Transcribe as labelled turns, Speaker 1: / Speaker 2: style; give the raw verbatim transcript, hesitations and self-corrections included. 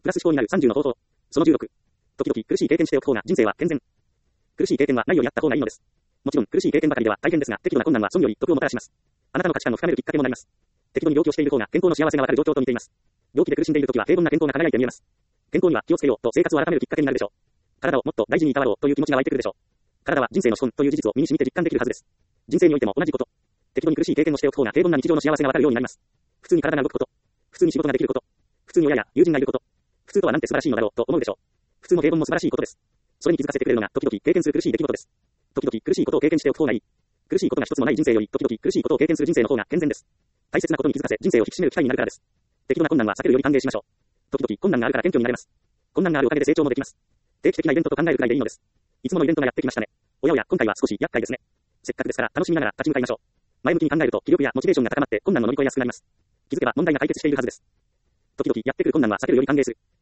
Speaker 1: プラス思考になるさんじゅうの方法。そのじゅうろく。時々苦しい経験しておく方が人生は健全。苦しい経験はないよりあった方がいいのです。もちろん苦しい経験ばかりでは大変ですが、適度な困難は損より得をもたらします。あなたの価値観を深めるきっかけもなります。適度に病気をしている方が健康の幸せがわかる状況と似ています。病気で苦しんでいる時は平凡な健康が輝いて見えます。健康には気をつけようと生活を改めるきっかけになるでしょう。体をもっと大事にいたわろうという気持ちが湧いてくるでしょう。体は人生の資本という事実を身に染みて実感できるはずです。人生においても同じこと。適度に苦しい経験をしておく方が平凡な日常の幸せがわかるようになります。普通に体が動くこと。普通に仕事ができること。普通に親や友人がいること。普通とはなんて素晴らしいのだろうと思うでしょう。普通も平凡も素晴らしいことです。それに気づかせてくれるのが時々経験する苦しい出来事です。時々苦しいことを経験しておく方がいい。苦しいことが一つもない人生より時々苦しいことを経験する人生の方が健全です。大切なことに気づかせ人生を引き締める機会になるからです。適度な困難は避けるより歓迎しましょう。時々困難があるから謙虚になれます。困難があるおかげで成長もできます。定期的なイベントと考えるくらいでいいのです。いつものイベントがやってきましたね。おやおや、今回は少し厄介ですね。せっかくですから楽しみながら立ち向かいましょう。前向きに考えると気力やモチベーションが高まって困難を乗り越えやすくなります。気づけば問題が解決しているはずです。時々やってくる困難は避けるより歓迎する。